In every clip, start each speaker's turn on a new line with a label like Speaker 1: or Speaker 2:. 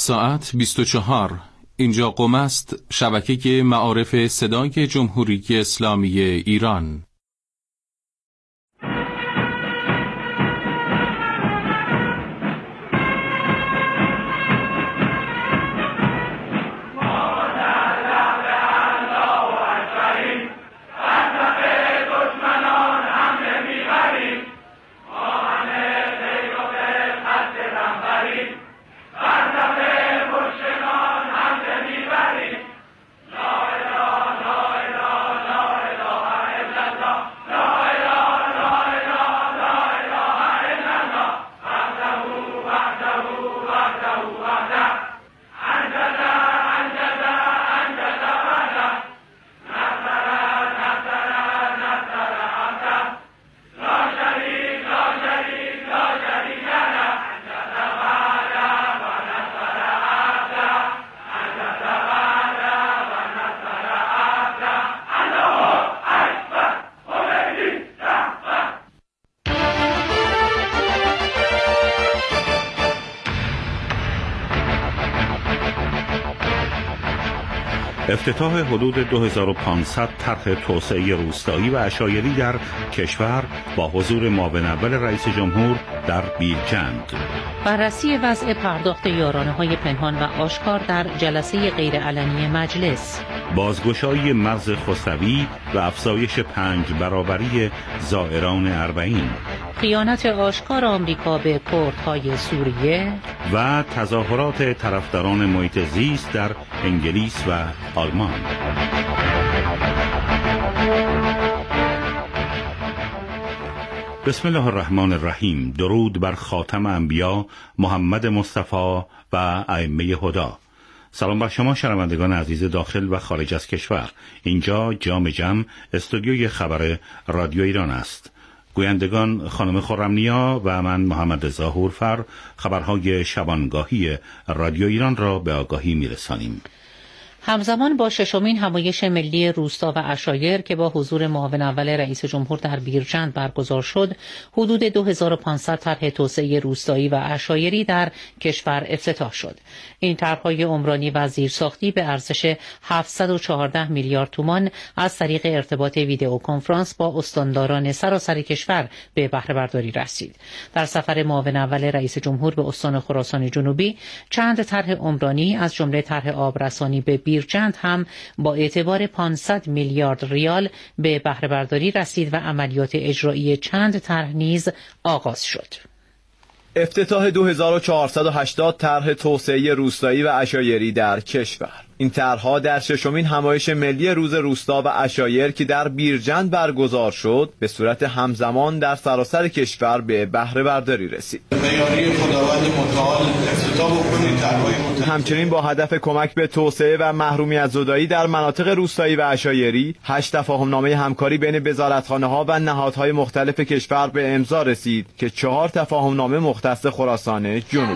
Speaker 1: ساعت 24. اینجا قم است، شبکه معارف صدای جمهوری اسلامی ایران.
Speaker 2: افتتاح حدود 2500 طرح توسعه روستایی و عشایری در کشور با حضور معاون اول رئیس جمهور در بیرجند.
Speaker 3: بررسی وضع پرداخت یارانه‌های پنهان و آشکار در جلسه غیرعلنی مجلس.
Speaker 2: بازگشایی مرز خسروی و افزایش 5 برابری زائران اربعین.
Speaker 3: خیانت آشکار آمریکا به کردهای سوریه
Speaker 2: و تظاهرات طرفداران محیط زیست در انگلیس و آلمان. بسم الله الرحمن الرحیم. درود بر خاتم انبیا محمد مصطفی و ائمه هدی. سلام بر شما شنوندگان عزیز داخل و خارج از کشور. اینجا جام جم استودیوی خبر رادیو ایران است. گویندگان خانم خرمنیا و من محمد رضا هورفر خبرهای شبانگاهی رادیو ایران را به آگاهی میرسانیم.
Speaker 3: همزمان با ششمین همایش ملی روستا و عشایر که با حضور معاون اول رئیس جمهور در بیرجند برگزار شد، حدود 2500 طرح توسعه روستایی و عشایری در کشور افتتاح شد. این طرح‌های عمرانی و زیرساختی به ارزش 714 میلیارد تومان از طریق ارتباط ویدئو کنفرانس با استانداران سراسر کشور به بهره برداری رسید. در سفر معاون اول رئیس جمهور به استان خراسان جنوبی، چند طرح عمرانی از جمله طرح آبرسانی به بیرجند هم با اعتبار 500 میلیارد ریال به بهره برداری رسید و عملیات اجرایی چند طرح نیز آغاز شد.
Speaker 4: افتتاح 2480 طرح توسعه روستایی و عشایری در کشور. این طرح‌ها در ششمین همایش ملی روز روستا و عشایر که در بیرجند برگزار شد، به صورت همزمان در سراسر کشور به بهره برداری رسید.
Speaker 5: یاری خداوند متعال افتتاح بکنید طرح‌های
Speaker 4: همچنین با هدف کمک به توسعه و محرومیت زدایی در مناطق روستایی و عشایری، 8 تفاهمنامه همکاری بین وزارتخانه‌ها و نهادهای مختلف کشور به امضا رسید که 4 تفاهمنامه مختص خراسان جنوبی.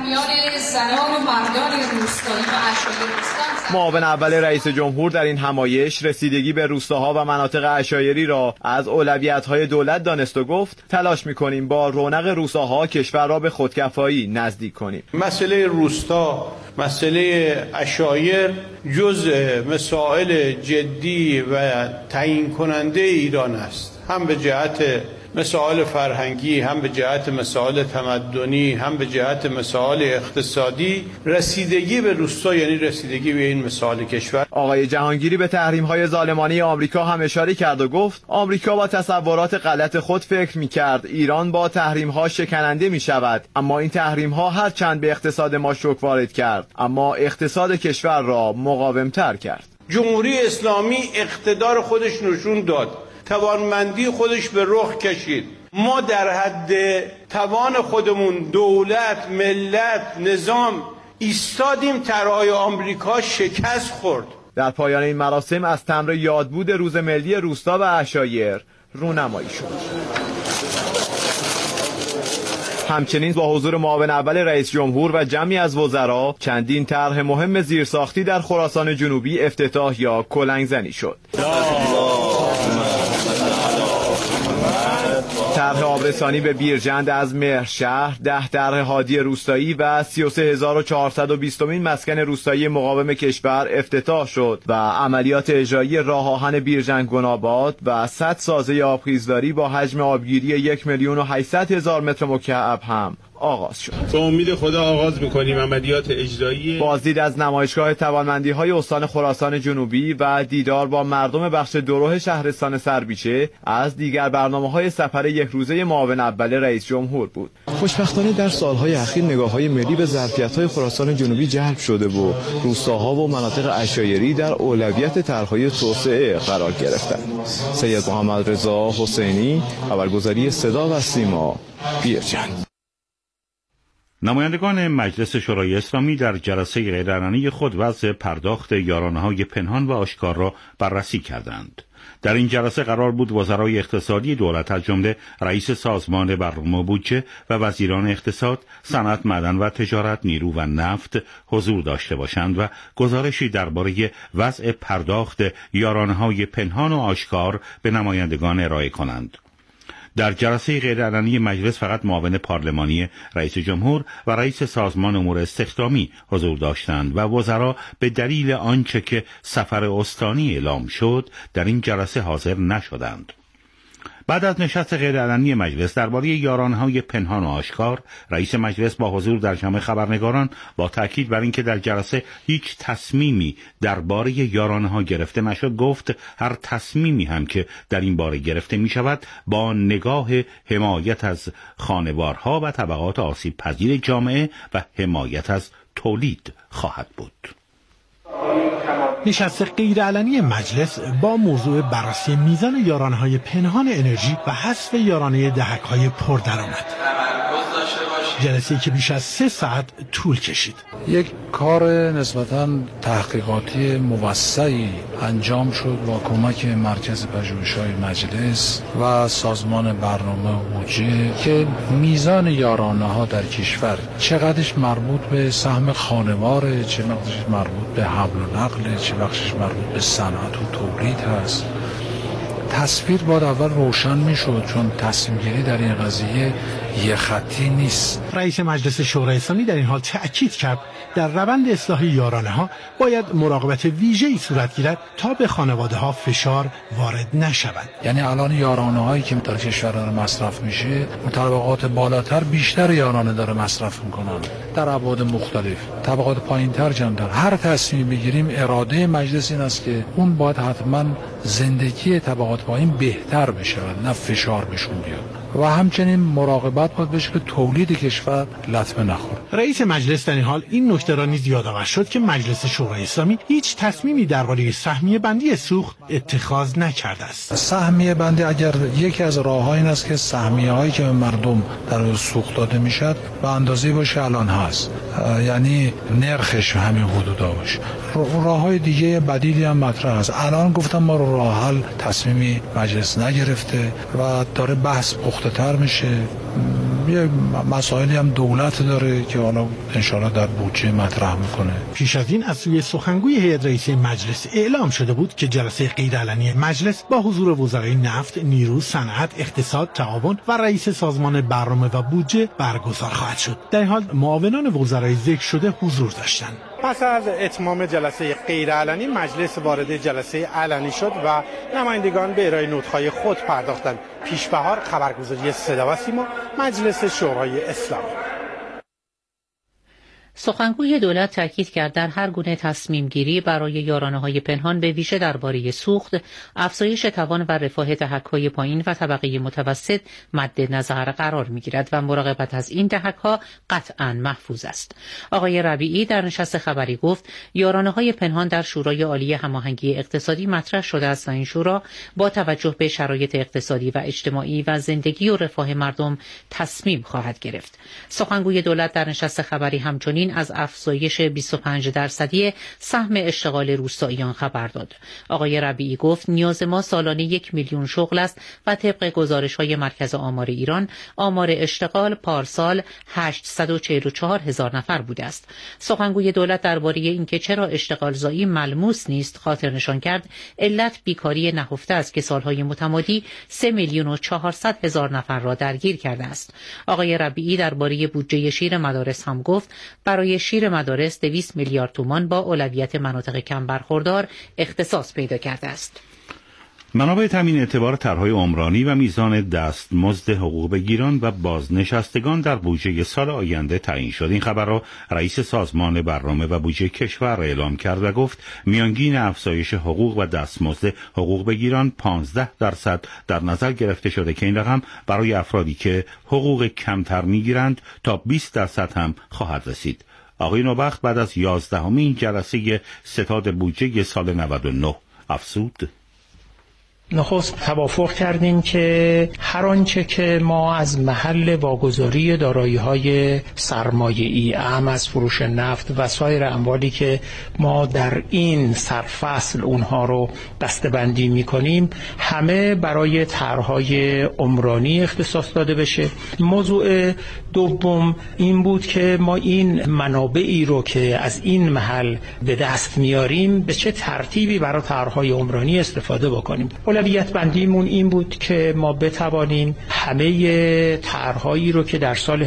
Speaker 4: معاون اول رئیس جمهور در این همایش رسیدگی به روستاها و مناطق عشایری را از اولویت‌های دولت دانست و گفت تلاش می‌کنیم با رونق روستاها کشور را به خودکفایی نزدیک کنیم.
Speaker 5: مسئله روستا، مسئله عشایر جزء مسائل جدی و تعیین کننده ایران است، هم به جهت مسائل فرهنگی، هم به جهت مسائل تمدنی، هم به جهت مسائل اقتصادی. رسیدگی به روستا یعنی رسیدگی به این مسائل کشور.
Speaker 4: آقای جهانگیری به تحریم‌های ظالمانه آمریکا هم اشاره کرد و گفت آمریکا با تصورات غلط خود فکر می‌کرد ایران با تحریم‌ها شکننده می‌شود، اما این تحریم‌ها هر چند به اقتصاد ما شوک وارد کرد، اما اقتصاد کشور را مقاوم‌تر کرد.
Speaker 5: جمهوری اسلامی اقتدار خودش نشون داد، توانمندی خودش به رخ کشید. ما در حد توان خودمون، دولت، ملت، نظام ایستادیم، طرح‌های آمریکا شکست خورد.
Speaker 4: در پایان این مراسم از تمر یادبود روز ملی روستا و عشایر رونمایی شد. همچنین با حضور معاون اول رئیس جمهور و جمعی از وزرا چندین طرح مهم زیرساختی در خراسان جنوبی افتتاح یا کلنگ زنی شد. طرح آبرسانی به بیرجند از مهرشهر، 10 طرح هادی روستایی و 33420مین مسکن روستایی مقاوم کشور افتتاح شد و عملیات اجرایی راه آهن بیرجند گناباد و 100 سازه آبخیزداری با حجم آبگیری 1,800,000 متر مکعب هم آغاز شد.
Speaker 6: به امید خدا آغاز می‌کنیم عملیات اجرایی.
Speaker 4: بازدید از نمایشگاه توانمندی‌های استان خراسان جنوبی و دیدار با مردم بخش دوروه شهرستان سربیچه از دیگر برنامه‌های سفر یک روزه معاون اول رئیس جمهور بود.
Speaker 7: خوشبختانه در سالهای اخیر نگاه‌های ملی به ظرفیت‌های خراسان جنوبی جلب شده و روستاها و مناطق عشایری در اولویت طرح‌های توسعه قرار گرفتند. سید محمد رضا حسینی، خبرگزاری صدا و سیما، بیرجند.
Speaker 2: نمایندگان مجلس شورای اسلامی در جلسه غیرعلنی خود وضع پرداخت یارانه‌های پنهان و آشکار را بررسی کردند. در این جلسه قرار بود وزرای اقتصادی دولت از جمله رئیس سازمان برنامه و بودجه و وزیران اقتصاد، صنعت، معدن و تجارت، نیرو و نفت حضور داشته باشند و گزارشی درباره وضع پرداخت یارانه‌های پنهان و آشکار به نمایندگان ارائه کنند. در جلسه غیرعلنی مجلس فقط معاون پارلمانی رئیس جمهور و رئیس سازمان امور استخدامی حضور داشتند و وزرا به دلیل آنچه که سفر استانی اعلام شد در این جلسه حاضر نشدند. بعد از نشست غیرعلنی مجلس درباره یارانه‌های پنهان و آشکار، رئیس مجلس با حضور در جمع خبرنگاران با تاکید بر اینکه در جلسه هیچ تصمیمی درباره یارانه‌ها گرفته نشد گفت هر تصمیمی هم که در این باره گرفته می شود با نگاه حمایت از خانوارها و طبقات آسیب پذیر جامعه و حمایت از تولید خواهد بود.
Speaker 8: نشست غیرعلنی مجلس با موضوع بررسی میزان یارانه‌های پنهان انرژی و حذف یارانه دهک‌های پردرآمد. جلسه‌ای که بیش از 3 ساعت طول کشید.
Speaker 9: یک کار نسبتاً تحقیقاتی موسعی انجام شد با کمک مرکز پژوهش‌های مجلس و سازمان برنامه و بودجه که میزان یارانه‌ها در کشور چقدرش مربوط به سهم خانواره، چه بخشش مربوط به حمل و نقل، چه بخشش مربوط به صنعت و تولید هست. تصویر باید اول روشن میشد چون تصمیم گیری در این قضیه یه خطی نیست.
Speaker 8: رئیس مجلس شورای اسلامی در این حال تأکید کرد در روند اصلاح یارانه ها باید مراقبت ویژه‌ای صورت گیرد تا به خانواده ها فشار وارد نشود.
Speaker 9: یعنی الان یارانه هایی که در کشور داره مصرف میشه، طبقات بالاتر بیشتر یارانه داره مصرف میکنن در ابعاد مختلف. طبقات پایینتر جمع‌تر. هر تصمیم بگیریم اراده مجلس این است که اون باید حتما زندگی طبقات پایین بهتر بشه نه فشار بهشون بیاد. و همچنین مراقبت باید بشه که تولید کشور لطمه نخوره.
Speaker 8: رئیس مجلس در این حال این نکته را نیز یادآور شد که مجلس شورای اسلامی هیچ تصمیمی درباره سهمیه بندی سوخت اتخاذ نکرده است.
Speaker 9: سهمیه بندی اگر یکی از راه‌ها این است که سهمیه هایی که به مردم در سوخت داده میشد به اندازه‌ای باشه الان هست، یعنی نرخش همین حدودا باشه. راه‌های دیگه بدیلی هم مطرح است. الان گفتم ما راه حل تصمیمی مجلس نگرفته و داره بحث پخته‌تر میشه. یه مسائلی هم دولت داره که حالا انشاءالله در بودجه مطرح میکنه.
Speaker 8: پیش از این از سوی سخنگوی هیئت رئیسه مجلس اعلام شده بود که جلسه غیرعلنی مجلس با حضور وزرای نفت، نیرو، صنعت، اقتصاد، تعاون و رئیس سازمان برنامه و بودجه برگزار خواهد شد. در این حال معاونان وزرای ذکر شده حضور داشتند. پس از اتمام جلسه غیرعلنی مجلس وارد جلسه علنی شد و نمایندگان به ارائه نطق‌های خود پرداختند. پیش‌بهار، خبرگزاری صدا و سیما، مجلس شورای اسلامی.
Speaker 3: سخنگوی دولت تاکید کرد در هر گونه تصمیم گیری برای یارانه‌های پنهان به ویژه درباره سوخت، افزایش توان و رفاه دهک‌های پایین و طبقه متوسط مد نظر قرار می‌گیرد و مراقبت از این دهک‌ها قطعاً محفوظ است. آقای ربیعی در نشست خبری گفت یارانه‌های پنهان در شورای عالی هماهنگی اقتصادی مطرح شده است و این شورا با توجه به شرایط اقتصادی و اجتماعی و زندگی و رفاه مردم تصمیم خواهد گرفت. سخنگوی دولت در نشست خبری همچنین ششمین از افزایش 25% سهم اشتغال روستاییان خبر داد. آقای ربیعی گفت نیاز ما سالانه 1 میلیون شغل است و طبق گزارش‌های مرکز آمار ایران آمار اشتغال پارسال 844,000 نفر بوده است. سخنگوی دولت درباره اینکه چرا اشتغال زایی ملموس نیست خاطر نشان کرد علت بیکاری نهفته است که سالهای متمادی 3,400,000 نفر را درگیر کرده است. آقای ربیعی درباره بودجه شیر مدارس هم گفت برای شیر مدارس 200 میلیارد تومان با اولویت مناطق کم برخوردار اختصاص پیدا کرده است.
Speaker 2: منابع تامین اعتبار طرح‌های عمرانی و میزان دستمزد حقوق بگیران و بازنشستگان در بودجه سال آینده تعیین شد. این خبر را رئیس سازمان برنامه و بودجه کشور اعلام کرد و گفت میانگین افزایش حقوق و دستمزد حقوق بگیران 15% در نظر گرفته شده که این رقم برای افرادی که حقوق کمتر میگیرند تا 20% هم خواهد رسید. آقای نوبخت بعد از 11مین جلسه ستاد بودجه سال 99 افزود:
Speaker 10: نخست توافق کردیم که هر آنچه که ما از محل واگذاری دارایی‌های سرمایه‌ای اهم از فروش نفت و سایر اموالی که ما در این سرفصل اونها رو دسته‌بندی می‌کنیم همه برای طرح‌های عمرانی اختصاص داده بشه. موضوع دوم این بود که ما این منابعی رو که از این محل به دست میاریم به چه ترتیبی برای طرح‌های عمرانی استفاده بکنیم. اولویت بندیمون این بود که ما بتوانیم همه طرح‌هایی رو که در سال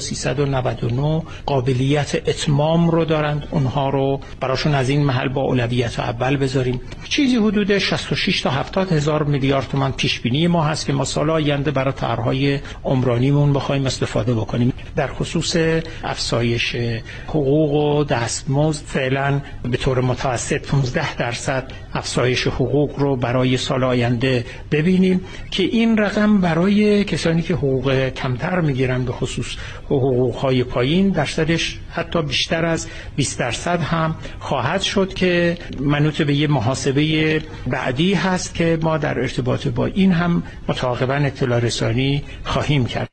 Speaker 10: 1399 قابلیت اتمام رو دارند اونها رو براشون از این محل با اولویت اول بذاریم. چیزی حدود 66 تا 70 هزار میلیارد تومان پیش بینی ما هست که ما سال آینده برای طرح‌های عمرانیمون بخوایم استفاده بکنیم. در خصوص افزایش حقوق و دستمزد فعلا به طور متوسط 15% افزایش حقوق رو برای سال آینده ببینیم که این رقم برای کسانی که حقوق کمتر میگیرن به خصوص حقوق‌های پایین درصدش حتی بیشتر از 20% هم خواهد شد که منوط به یه محاسبه بعدی هست که ما در ارتباط با این هم متعاقباً اطلاع رسانی خواهیم کرد.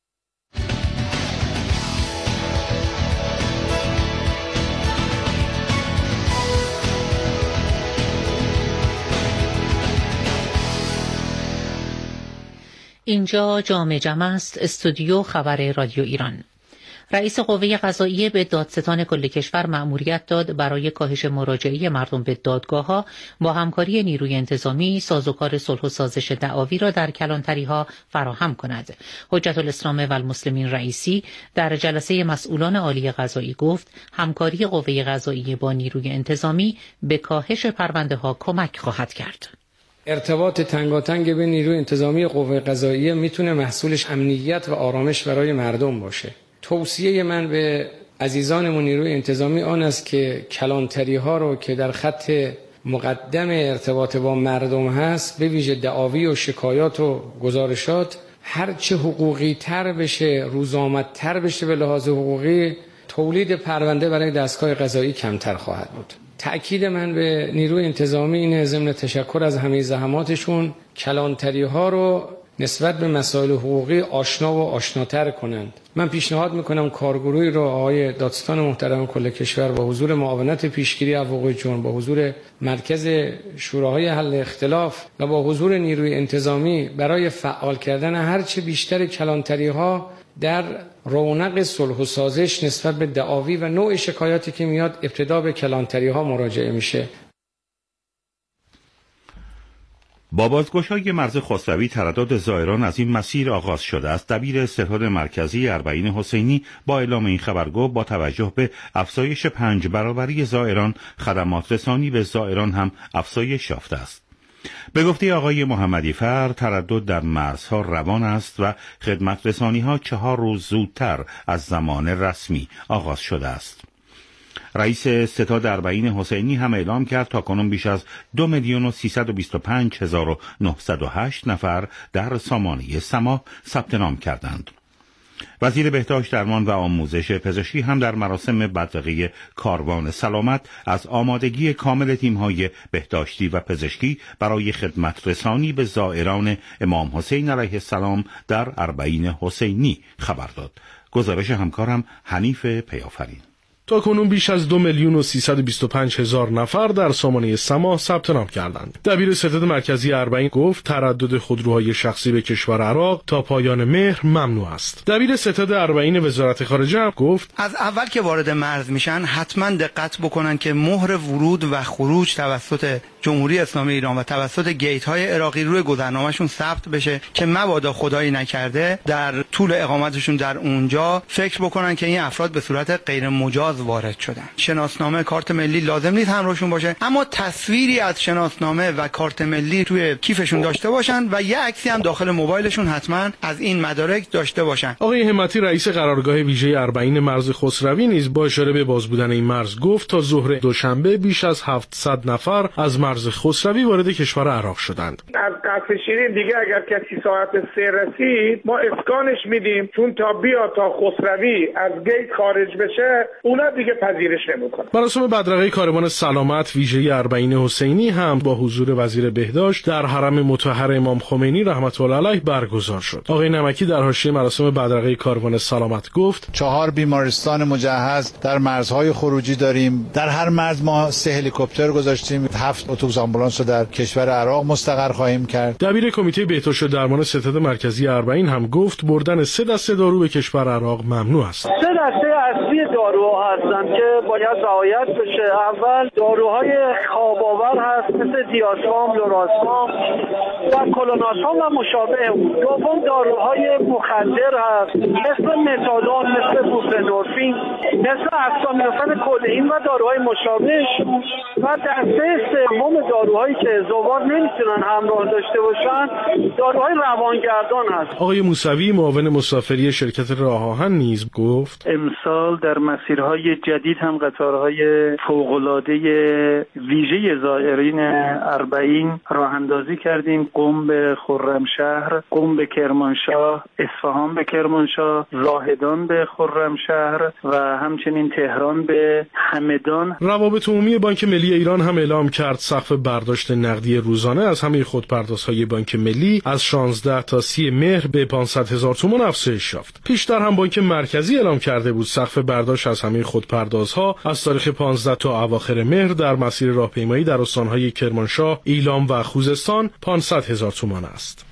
Speaker 3: اینجا جام جم است، استودیو خبر رادیو ایران. رئیس قوه قضاییه به دادستان کل کشور مأموریت داد برای کاهش مراجعه مردم به دادگاه‌ها با همکاری نیروی انتظامی سازوکار صلح و سازش دعاوی را در کلانتری‌ها فراهم کند. حجت الاسلام و المسلمین رئیسی در جلسه مسئولان عالی قضایی گفت همکاری قوه قضاییه با نیروی انتظامی به کاهش پرونده‌ها کمک خواهد کرد.
Speaker 11: ارتباط تنگاتنگ بین نیروی انتظامی قوه قضاییه میتونه محصولش امنیت و آرامش برای مردم باشه. توصیه من به عزیزانمون نیروی انتظامی آن است که کلانتری ها رو که در خط مقدم ارتباط با مردم هست به ویژه دعاوی و شکایات و گزارشات هرچه حقوقی تر بشه، روزآمدتر بشه به لحاظ حقوقی، تولید پرونده برای دستگاه قضایی کمتر خواهد بود. تأکید من به نیروی انتظامی اینه ضمن تشکر از همه زحماتشون کلانتری ها رو نسبت به مسائل حقوقی آشنا و آشناتر کنند. من پیشنهاد میکنم کارگروهی رو آقای دادستان محترم کل کشور با حضور معاونت پیشگیری از وقوع جرم، با حضور مرکز شوراهای حل اختلاف و با حضور نیروی انتظامی برای فعال کردن هرچه بیشتر کلانتری ها در رونق صلح و سازش نسبت به دعاوی و نوع شکایاتی که میاد ابتدا به کلانتری ها مراجعه میشه.
Speaker 2: با بازگشایی مرز خسروی تردد زائران از این مسیر آغاز شده است. دبیر ستاد مرکزی اربعین حسینی با اعلام این خبر گفت با توجه به افزایش 5 برابری زائران خدمات رسانی به زائران هم افزایش یافته است. به گفته آقای محمدی فر تردد در مرزها روان است و خدمت رسانی ها 4 روز زودتر از زمان رسمی آغاز شده است. رئیس ستاد اربعین حسینی هم اعلام کرد تاکنون بیش از 2,325,908 نفر در سامانه سما ثبت نام کردند. وزیر بهداشت درمان و آموزش پزشکی هم در مراسم بدرقه کاروان سلامت از آمادگی کامل تیم‌های بهداشتی و پزشکی برای خدمت رسانی به زائران امام حسین علیه السلام در اربعین حسینی خبر داد. گزارش همکارم حنیف پیافرین.
Speaker 12: تاکنون بیش از 2,325,000 نفر در سامانه سما ثبت نام کردند. دبیر ستاد مرکزی اربعین گفت تردد خودروهای شخصی به کشور عراق تا پایان مهر ممنوع است. دبیر ستاد اربعین وزارت خارجه هم گفت
Speaker 13: از اول که وارد مرز میشن حتما دقت بکنن که مهر ورود و خروج توسط جمهوری اسلامی ایران و توسط گیت های عراقی روی گذرنامه‌شون ثبت بشه که مبادا خدایی نکرده در طول اقامتشون در اونجا فکر بکنن که این افراد به صورت غیر مجاز وارد شدن. شناسنامه، کارت ملی لازم نیست همراهشون باشه، اما تصویری از شناسنامه و کارت ملی توی کیفشون داشته باشن و یه عکسی هم داخل موبایلشون حتما از این مدارک داشته باشن.
Speaker 12: آقای همتی رئیس قرارگاه ویژه اربعین مرز خسروی نیز با اشاره به باز بودن این مرز گفت تا ظهر دوشنبه بیش از 700 نفر از مرز خسروی وارد کشور عراق شدند.
Speaker 14: از قصر شیرین دیگه اگر کسی ساعت 3 رسید ما اسکانش میدیم، چون تا بیا تا خسروی از گیت خارج بشه اونا دیگه پذیرش نمیکنه.
Speaker 12: مراسم بدرقه کاروان سلامت ویژه اربعین حسینی هم با حضور وزیر بهداشت در حرم مطهر امام خمینی رحمت الله علیه برگزار شد. آقای نمکی در حاشیه مراسم بدرقه کاروان سلامت گفت
Speaker 15: 4 بیمارستان مجهز در مرزهای خروجی داریم. در هر مرز ما 3 هلیکوپتر گذاشتیم، 7 اتوبوس آمبولانس رو در کشور عراق مستقر خواهیم کرد.
Speaker 12: دبیر کمیته بهداشت و درمان ستاد مرکزی اربعین هم گفت بردن 3 دسته دارو به کشور عراق ممنوع است.
Speaker 16: 3 دسته اصلی داروها هستند که باید رعایت بشه. اول داروهای خواب‌آور هست مثل دیاسپام، لوراسپام و کلوناسپام و مشابه اون. دوم داروهای مخدر هست مثل متادون، مثل بوپرنورفین، مثل اسامینوفن کلئین و داروهای مشابهش. و دسته سوم داروهایی که زوار نمیتونن همراه داشته باشن داروهای روانگردان هست.
Speaker 12: آقای موسوی معاون مسافری شرکت راه آهن نیز گفت
Speaker 17: امسال در مسیرهای جدید هم قطارهای فوق‌العاده ویژه زائرین اربعین راه اندازی کردیم. قم به خرمشهر، قم به کرمانشاه، اصفهان به کرمانشاه، زاهدان به خرمشهر و همچنین تهران به همدان.
Speaker 12: روابط عمومی بانک ملی ایران هم اعلام کرد سقف برداشت نقدی روزانه از همه خودپردازهای بانک ملی از 16 تا 30 مهر به 500,000 تومان افزایش یافت. پیشتر هم بانک مرکزی اعلام کرده بود سقف برداشت از همه خودپردازها از تاریخ 15 تا اواخر مهر در مسیر راهپیمایی در استانهای کرمانشاه، ایلام و خوزستان 500,000 تومان است.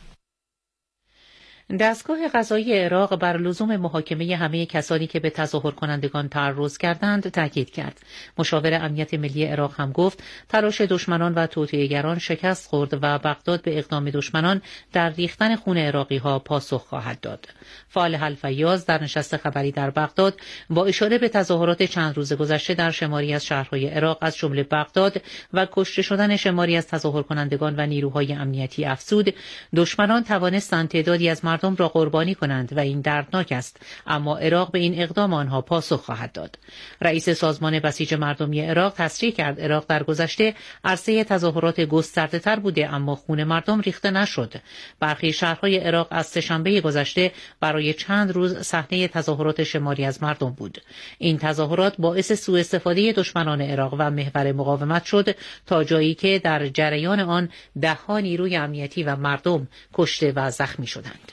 Speaker 3: دستگاه قضایی عراق بر لزوم محاکمه همه کسانی که به تظاهر کنندگان تعرض کردند تاکید کرد. مشاور امنیت ملی عراق هم گفت تلاش دشمنان و توطئه‌گران شکست خورد و بغداد به اقدام دشمنان در ریختن خون عراقی‌ها پاسخ خواهد داد. فعال الفیاض در نشست خبری در بغداد با اشاره به تظاهرات چند روز گذشته در شماری از شهرهای عراق از جمله بغداد و کشته شدن شماری از تظاهر کنندگان و نیروهای امنیتی افزود، دشمنان توانستند تعدادی از مردم را قربانی کنند و این دردناک است، اما عراق به این اقدام آنها پاسخ خواهد داد. رئیس سازمان بسیج مردمی عراق تصریح کرد عراق در گذشته عرصه تظاهرات گسترده‌تر بوده اما خون مردم ریخته نشد. برخی شهرهای عراق از سه‌شنبه گذشته برای چند روز صحنه تظاهرات شماری از مردم بود. این تظاهرات باعث سوء استفاده دشمنان عراق و محور مقاومت شد تا جایی که در جریان آن ده‌ها نیروی امنیتی و مردم کشته و زخمی شدند.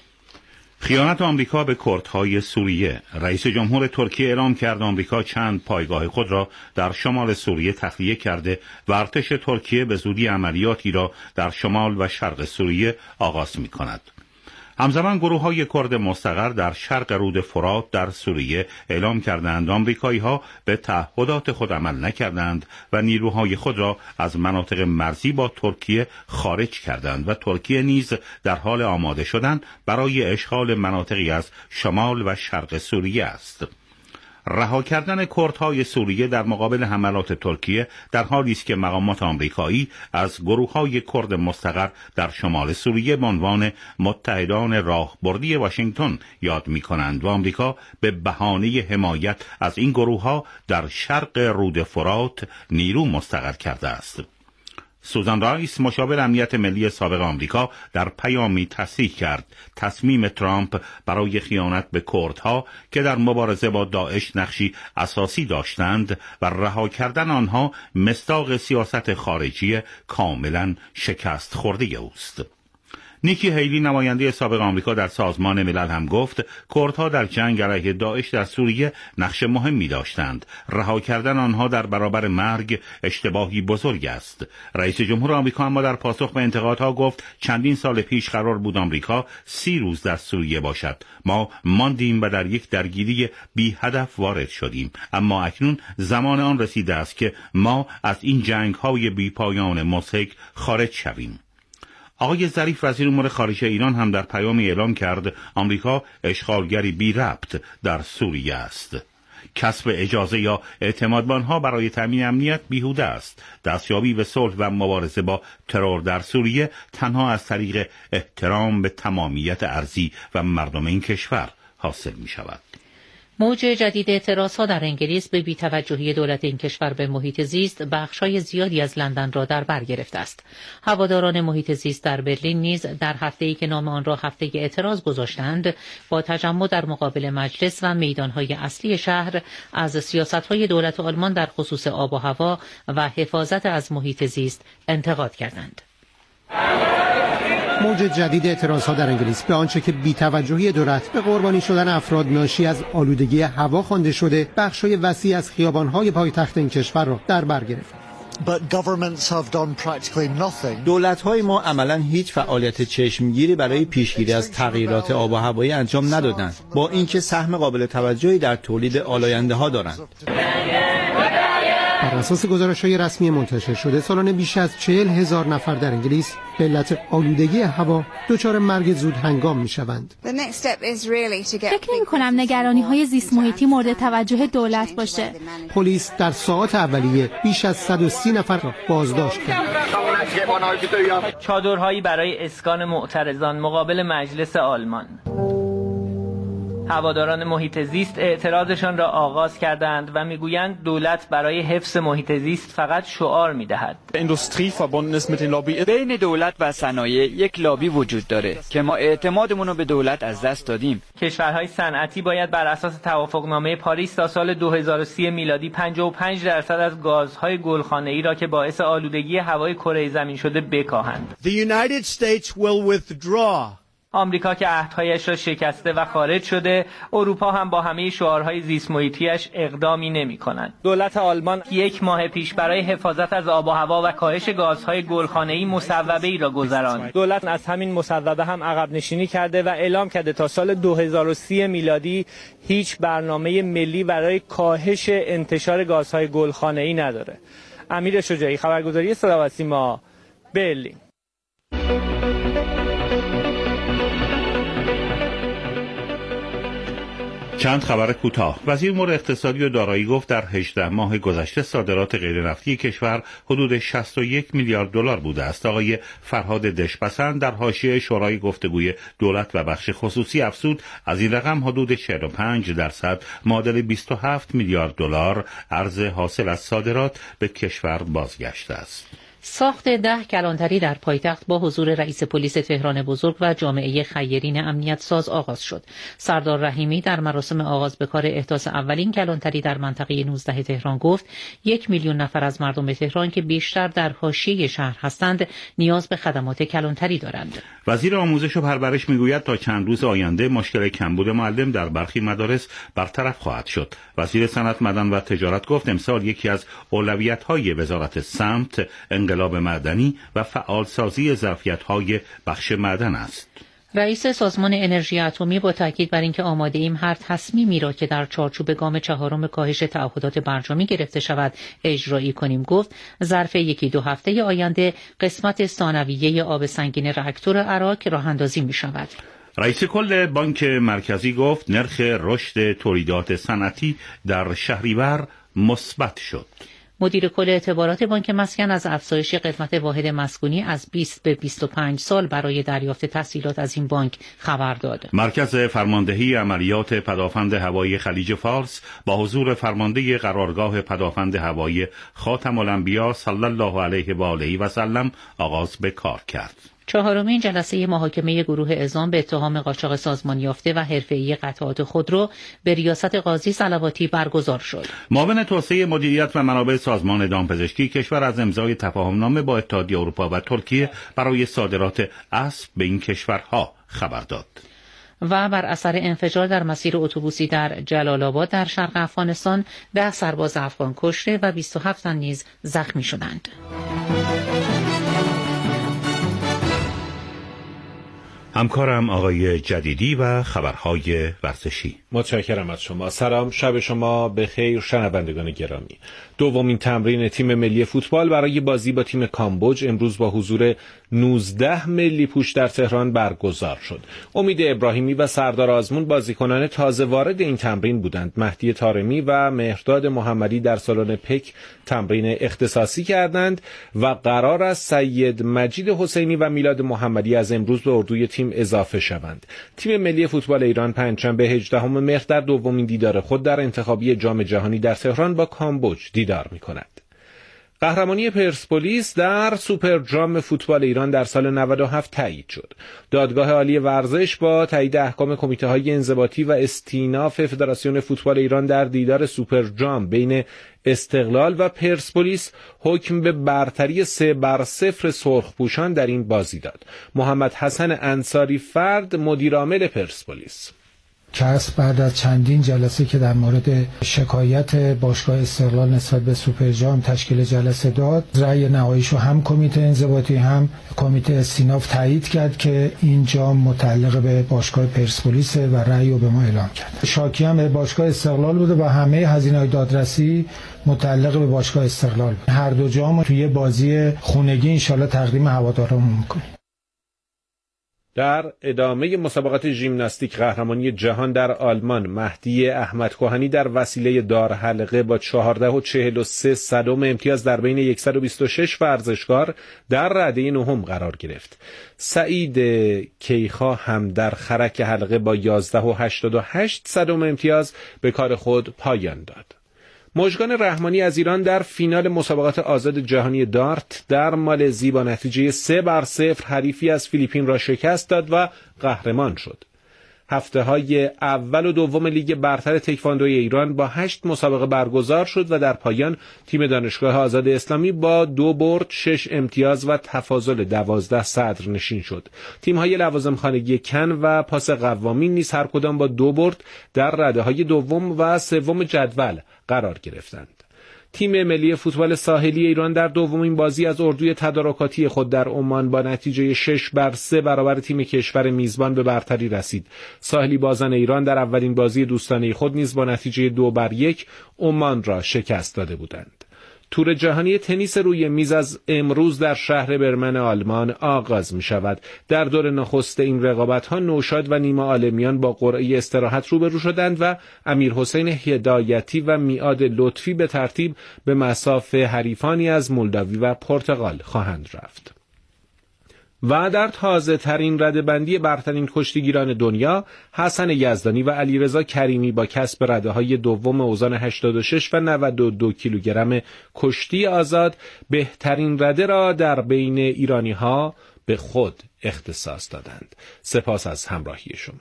Speaker 2: خیانت آمریکا به کردهای سوریه. رئیس جمهور ترکیه اعلام کرد آمریکا چند پایگاه خود را در شمال سوریه تخلیه کرده و ارتش ترکیه به زودی عملیاتی را در شمال و شرق سوریه آغاز می کند. همزمان گروه‌های کرد مستقر در شرق رود فرات در سوریه اعلام کردند آمریکایی‌ها به تعهدات خود عمل نکردند و نیروهای خود را از مناطق مرزی با ترکیه خارج کردند و ترکیه نیز در حال آماده شدن برای اشغال مناطقی از شمال و شرق سوریه است. رها کردن کردهای سوریه در مقابل حملات ترکیه در حالی است که مقامات آمریکایی از گروه‌های کرد مستقر در شمال سوریه به عنوان متحدان راهبردی واشنگتن یاد می‌کنند و آمریکا به بهانه حمایت از این گروه‌ها در شرق رود فرات نیرو مستقر کرده است. سوزان رایس مشاور امنیت ملی سابق آمریکا در پیامی تصریح کرد تصمیم ترامپ برای خیانت به کردها که در مبارزه با داعش نقشی اساسی داشتند و رها کردن آنها مصداق سیاست خارجی کاملا شکست خورده اوست. نیکی هیلی نماینده سابق آمریکا در سازمان ملل هم گفت کردها در جنگ علیه داعش در سوریه نقش مهمی داشتند. رها کردن آنها در برابر مرگ اشتباهی بزرگ است. رئیس جمهور آمریکا اما در پاسخ به انتقادها گفت چندین سال پیش قرار بود آمریکا 30 روز در سوریه باشد. ما ماندیم و در یک درگیری بی هدف وارد شدیم، اما اکنون زمان آن رسیده است که ما از این جنگ‌های بی پایان مضحک خارج شویم. آقای ظریف وزیر امور خارجه ایران هم در پیامی اعلام کرد آمریکا اشغالگری بی ربط در سوریه است. کسب اجازه یا اعتماد به آنها برای تامین امنیت بیهوده است. دستیابی به صلح و مبارزه با ترور در سوریه تنها از طریق احترام به تمامیت ارضی و مردم این کشور حاصل می شود.
Speaker 3: موج جدید اعتراضها در انگلیس به بی‌توجهی دولت این کشور به محیط زیست بخشای زیادی از لندن را در بر گرفته است. هواداران محیط زیست در برلین نیز در هفته‌ای که نام آن را هفته اعتراض گذاشتند با تجمع در مقابل مجلس و میدانهای اصلی شهر از سیاست‌های دولت آلمان در خصوص آب و هوا و حفاظت از محیط زیست انتقاد کردند.
Speaker 18: موج جدید اعتراضها در انگلیس به آنچه که بی‌توجهی دولت به قربانی شدن افراد ناشی از آلودگی هوا خوانده شده بخشای وسیع از خیابان‌های پایتخت این کشور را در بر گرفت.
Speaker 19: دولت‌های ما عملاً هیچ فعالیت چشمگیری برای پیشگیری از تغییرات آب و هوایی انجام ندادند، با اینکه سهم قابل توجهی در تولید آلاینده‌ها دارند.
Speaker 18: بر اساس گزارش‌های رسمی منتشر شده سالانه بیش از 40,000 نفر در انگلیس به علت آلودگی هوا دچار مرگ زود هنگام می‌شوند.
Speaker 20: فکر نمی‌کنم نگرانی‌های زیست محیطی مورد توجه دولت باشه.
Speaker 18: پلیس در ساعات اولیه بیش از 130 نفر را بازداشت کرد.
Speaker 21: چادرهایی برای اسکان معترضان مقابل مجلس آلمان. هواداران محیط زیست اعتراضشان را آغاز کردند و میگویند دولت برای حفظ محیط زیست فقط شعار میدهد.
Speaker 22: بین دولت و صنایع یک لابی وجود داره که ما اعتمادمون رو به دولت از دست دادیم.
Speaker 21: کشورهای صنعتی باید بر اساس توافقنامه پاریس تا سال 2030 میلادی 55% از گازهای گلخانه‌ای را که باعث آلودگی هوای کره زمین شده بکاهند. آمریکا که عهدهایش را شکسته و خارج شده، اروپا هم با همه شعارهای زیست محیطی‌اش اقدامی نمی‌کند. دولت آلمان 1 ماه پیش برای حفاظت از آب و هوا و کاهش گازهای گلخانه‌ای مصوبه‌ای را گذراند. دولت از همین مصوبه هم عقب نشینی کرده و اعلام کرده تا سال 2030 میلادی هیچ برنامه ملی برای کاهش انتشار گازهای گلخانه‌ای نداره. امیر شجاعی، خبرگزاری صدا و سیما، برلین.
Speaker 2: چند خبر کوتاه. وزیر امور اقتصادی و دارایی گفت در 18 ماه گذشته صادرات غیرنفتی کشور حدود 61 میلیارد دلار بوده است. آقای فرهاد دشپسند در حاشیه شورای گفتگوی دولت و بخش خصوصی افزود از این رقم حدود 45% معادل 27 میلیارد دلار ارز حاصل از صادرات به کشور بازگشته است.
Speaker 3: ساخت 10 کلانتری در پایتخت با حضور رئیس پلیس تهران بزرگ و جامعه خیرین امنیت ساز آغاز شد. سردار رحیمی در مراسم آغاز به کار احداث اولین کلانتری در منطقه 19 تهران گفت 1 میلیون نفر از مردم تهران که بیشتر در حاشیه شهر هستند نیاز به خدمات کلانتری دارند.
Speaker 2: وزیر آموزش و پرورش میگوید تا چند روز آینده مشکل کمبود معلم در برخی مدارس برطرف خواهد شد. وزیر صنعت، معدن و تجارت گفت امسال یکی از اولویت‌های وزارت سمت انقلاب معدنی و فعالسازی ظرفیت‌های بخش معدن است.
Speaker 3: رئیس سازمان انرژی اتمی با تاکید بر اینکه آماده ایم هر تصمیمی را که در چارچوب گام 4 کاهش تعهدات برجامی گرفته شود اجرایی کنیم گفت ظرف 1-2 هفته آینده قسمت ثانویه آب سنگین راکتور عراق راه اندازی می شود.
Speaker 2: رئیس کل بانک مرکزی گفت نرخ رشد تولیدات صنعتی در شهریور مثبت شد.
Speaker 3: مدیر کل اعتبارات بانک مسکن از افزایش قدمت واحد مسکونی از 20 به 25 سال برای دریافت تسهیلات از این بانک خبر داد.
Speaker 2: مرکز فرماندهی عملیات پدافند هوایی خلیج فارس با حضور فرمانده قرارگاه پدافند هوایی خاتم الانبیا صلی الله علیه و آله و سلم آغاز به کار کرد.
Speaker 3: چهارمین جلسه محاکمه گروه اعزام به اتهام قاچاق سازمان یافته و حرفه‌ای قطعات خودرو به ریاست قاضی صلواتی برگزار شد.
Speaker 2: معاون توسعه مدیریت و منابع سازمان دامپزشکی کشور از امضای تفاهمنامه با اتحادیه اروپا و ترکیه برای صادرات اسب به این کشورها خبر داد.
Speaker 3: و بر اثر انفجار در مسیر اتوبوسی در جلال آباد در شرق افغانستان 10 سرباز افغان کشته و 27 تن نیز زخمی شدند.
Speaker 2: همکارم آقای جدیدی و خبرهای ورزشی.
Speaker 1: متشکرم از شما. سلام، شب شما بخیر شنوندگان گرامی. دومین تمرین تیم ملی فوتبال برای بازی با تیم کامبوج امروز با حضور 19 ملی پوش در تهران برگزار شد. امید ابراهیمی و سردار آزمون بازیکنان تازه وارد این تمرین بودند. مهدی طارمی و مهرداد محمدی در سالن پک تمرین اختصاصی کردند و قرار است سید مجید حسینی و میلاد محمدی از امروز به اردوی تیم اضافه شوند. تیم ملی فوتبال ایران پنجشنبه 18 مهر در دومین دیدار خود در انتخابی جام جهانی در تهران با کامبوج دیدار می‌کند. قهرمانی پرسپولیس در سوپر جام فوتبال ایران در سال 97 تایید شد. دادگاه عالی ورزش با تایید احکام کمیته‌های انضباطی و استیناف فدراسیون فوتبال ایران در دیدار سوپر جام بین استقلال و پرسپولیس حکم به برتری 3-0 سرخپوشان در این بازی داد. محمد حسن انصاری فرد مدیر عامل پرسپولیس:
Speaker 5: کس بعد از چندین جلسه که در مورد شکایت باشگاه استقلال نسبت به سوپر جام تشکیل جلسه داد، رأی نهاییشو هم کمیته انضباطی هم کمیته استیناف تایید کرد که این جام متعلق به باشگاه پرسپولیس و رأی رو به ما اعلام کرد. شاکی هم به باشگاه استقلال بوده و همه هزینه‌های دادرسی متعلق به باشگاه استقلال. هر دو جام توی بازی خونگی انشالله تقدیم هوادارمون می‌کنیم.
Speaker 1: در ادامه مسابقات ژیمناستیک قهرمانی جهان در آلمان، مهدی احمد کهنی در وسیله دار حلقه با 14.43 امتیاز در بین 126 ورزشکار در رده نهم قرار گرفت. سعید کیخا هم در خرک حلقه با 11.88 امتیاز به کار خود پایان داد. مژگان رحمانی از ایران در فینال مسابقات آزاد جهانی دارت در مالزی با نتیجه 3-0 حریفی از فیلیپین را شکست داد و قهرمان شد. هفته‌های اول و دوم لیگ برتر تکواندوی ایران با 8 مسابقه برگزار شد و در پایان تیم دانشگاه آزاد اسلامی با 2 برد 6 امتیاز و تفاضل 12 صدرنشین شد. تیم‌های لوازم خانگی کن و پاس قوامی نیز هر کدام با 2 برد در رده‌های دوم و سوم جدول قرار گرفتند. تیم ملی فوتبال ساحلی ایران در دومین بازی از اردوی تدارکاتی خود در عمان با نتیجه 6-3 برابر تیم کشور میزبان به برتری رسید. ساحلی بازان ایران در اولین بازی دوستانه خود نیز با نتیجه 2-1 عمان را شکست داده بودند. تور جهانی تنیس روی میز از امروز در شهر برمن آلمان آغاز می شود. در دور نخست این رقابت‌ها نوشاد و نیما عالمیان با قرعه استراحت روبرو شدند و امیر حسین هدایتی و میعاد لطفی به ترتیب به مصاف حریفانی از مولداوی و پرتغال خواهند رفت. و در تازه ترین رده‌بندی برترین کشتیگیران دنیا، حسن یزدانی و علیرضا کریمی با کسب رده‌های دوم اوزان 86 و 92 کیلوگرم کشتی آزاد بهترین رده را در بین ایرانی‌ها به خود اختصاص دادند. سپاس از همراهی شما.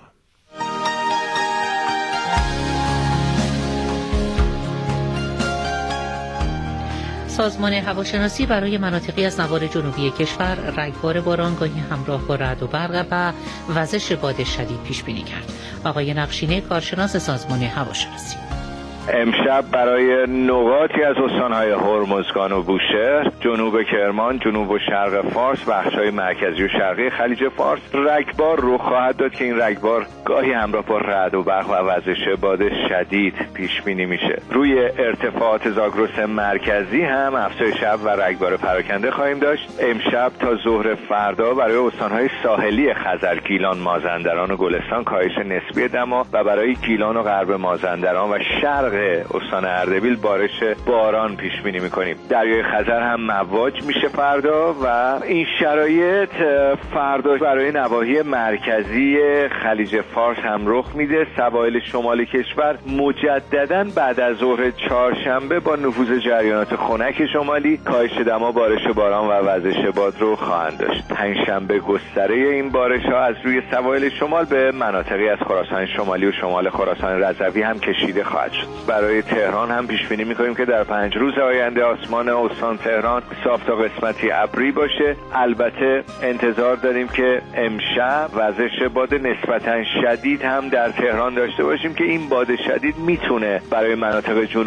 Speaker 3: سازمان هواشناسی برای مناطقی از نوار جنوبی کشور رگبار بارانگاهی همراه با رعد و برق و وزش باد شدید پیش بینی کرد. آقای نقشینه، کارشناس سازمان هواشناسی:
Speaker 23: امشب برای نقاطی از استانهای هرمزگان و بوشهر، جنوب کرمان، جنوب و شرق فارس، بخش‌های مرکزی و شرقی خلیج فارس رگبار رخ خواهد داد که این رگبار گاهی همراه با رعد و برق و وزش باد شدید پیش بینی میشه. روی ارتفاعات زاگرس مرکزی هم افزایش شب و رگبار پراکنده خواهیم داشت. امشب تا ظهر فردا برای استانهای ساحلی خزر، گیلان، مازندران و گلستان کاهش نسبی دما و برای گیلان و غرب مازندران و شرق شرق استان اردبیل بارش باران پیش بینی میکنیم. دریای خزر هم مواج میشه فردا و این شرایط فردا برای نواحی مرکزی خلیج فارس هم رخ میده. سواحل شمال کشور مجددا بعد از ظهر چهارشنبه با نفوذ جریانات خنک شمالی کاهش دما، بارش باران و وزش باد رو خواهند داشت. پنجشنبه گستره این بارش ها از روی سواحل شمال به مناطقی از خراسان شمالی و شمال خراسان رضوی هم کشیده خواهد شد. برای تهران هم پیش بینی می‌کنیم که در 5 روز آینده آسمان استان تهران صاف تا قسمتی ابری باشه. البته انتظار داریم که امشب وزش باد نسبتاً شدید هم در تهران داشته باشیم که این باد شدید میتونه برای مناطق جنوب